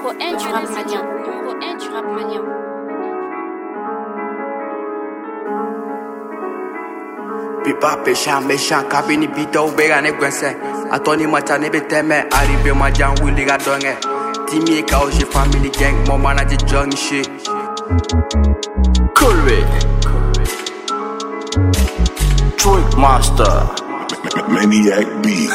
Numéro 1 du rap malien. Numéro 1 du rap malien. Pipa péchant, méchant, cabine bita ou bégane gwense. A Tony Matane beteme, arrivé ma jan Willy Gadonge. Timmy Kaoji Family Gang, mon manager John shit. Coolway Trick Master Maniac B.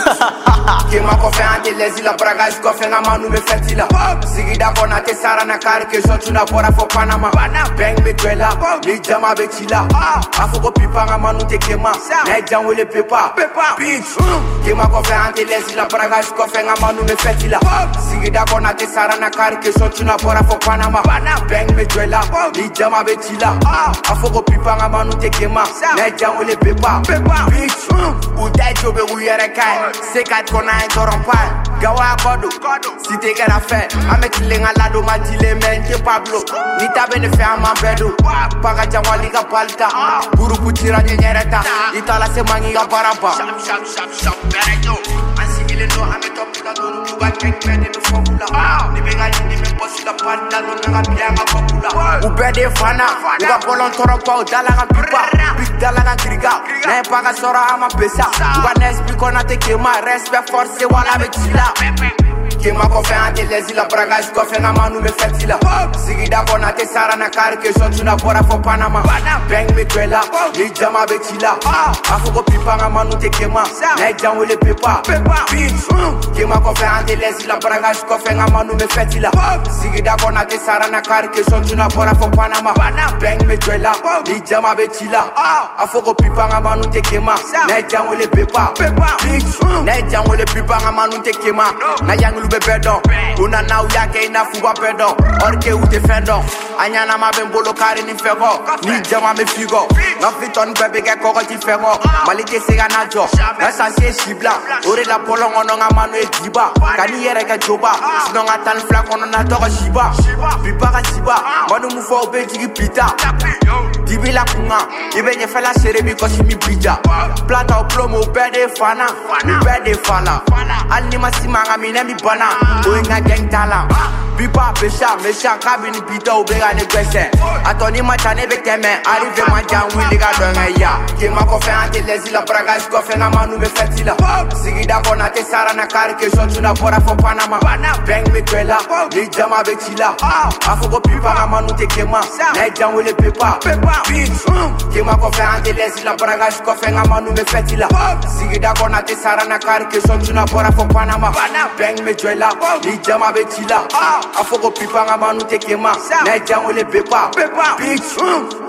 Kima kofe ante lezi la braga is kofe nga manu me fetila. Sigida kona te sara na kari ke shotu na bora for Panama. Bang me twela, ni jama be chila. Afoko pipa nga manu te kema, na jam wele pepa. Bitch. Kima kofe ante lezi la braga is kofe nga manu me fetila. Sigida kona te sara na kari ke shotu na bora for Panama. Bang me twela, ni jama be chila. Afoko pipa nga manu te kema, na jam wele pepa. Bitch. Udai jobe uyere kai, sekat kona entorompai. Gawa kodo, si te kera fe, ame chilenga lado ma chile mente Pablo. Nita bene fe ama bedo, paga jangwa liga palta. Buru kuchira nyenyereta, itala se mangi ga parapa. Shap, berejo. Ansigile no ame topika donu kuba kek mene no formula. Nibega ni me posila palta no nga pianga popula. Ubede fana, uga bolon torompa udala ga pipa. Big dala ga kriga, na paga sora ama pesa. Uga nesbi kona te kema, respect force wala be chila. Kima kofe ante lezi la braga is kofe nga manu me fetila. Sigida kona te sara na kari ke shotu na bora for Panama. Bang me twela, ni jama be chila. Afoko pipa nga manu te kema, na jam wele pepa. Bitch. Kima kofe ante lezi la braga is kofe nga manu me fetila. Sigida kona te sara na kari ke shotu na bora for Panama. Bang me twela, ni jama be chila. Afoko pipa nga manu te kema, na jam wele pepa. Bitch. Na jam wele pipa nga manu te kema, na yang be bedon, una na uyake ina fuba bedon, orke ute fendon, anyana ma bembolo kari ni fego, ni jama me figo, na fiton bebe ke koko ti fego, malike sega na jo, na sase shibla, ore la polong ono nga manu e diba, kani yere ke joba, sino nga tan flak ono na togo shiba, pipa ka shiba, manu mufo obe jigi pita, dibi la kunga, ibe nye fela serebi kosi mi bija, plata o plomo ubede fana, ubede fala, anima simanga mine mi bana. Doing a gang tala. Pipa pesha, mesha, cabine pita ou bega ne gwese. Atoni Matane beteme, arrive ma jan Willy Gadonge ya. Kima kofe ante lezi la braga is kofe nga manu me fetila. Sigida kona te sara na kari ke shotu na bora for Panama. Bang me twela, ni jama be chila. Afoko pipa nga manu te kema, na jam wele pepa. Bitch. Kima kofe ante lezi la braga is kofe nga manu me fetila. Sigida kona te sara na kari ke shotu na bora for Panama. Bang me twela, ni jama be chila. Afoko pipa nga manu te kema, na jam wele pepa. Bitch.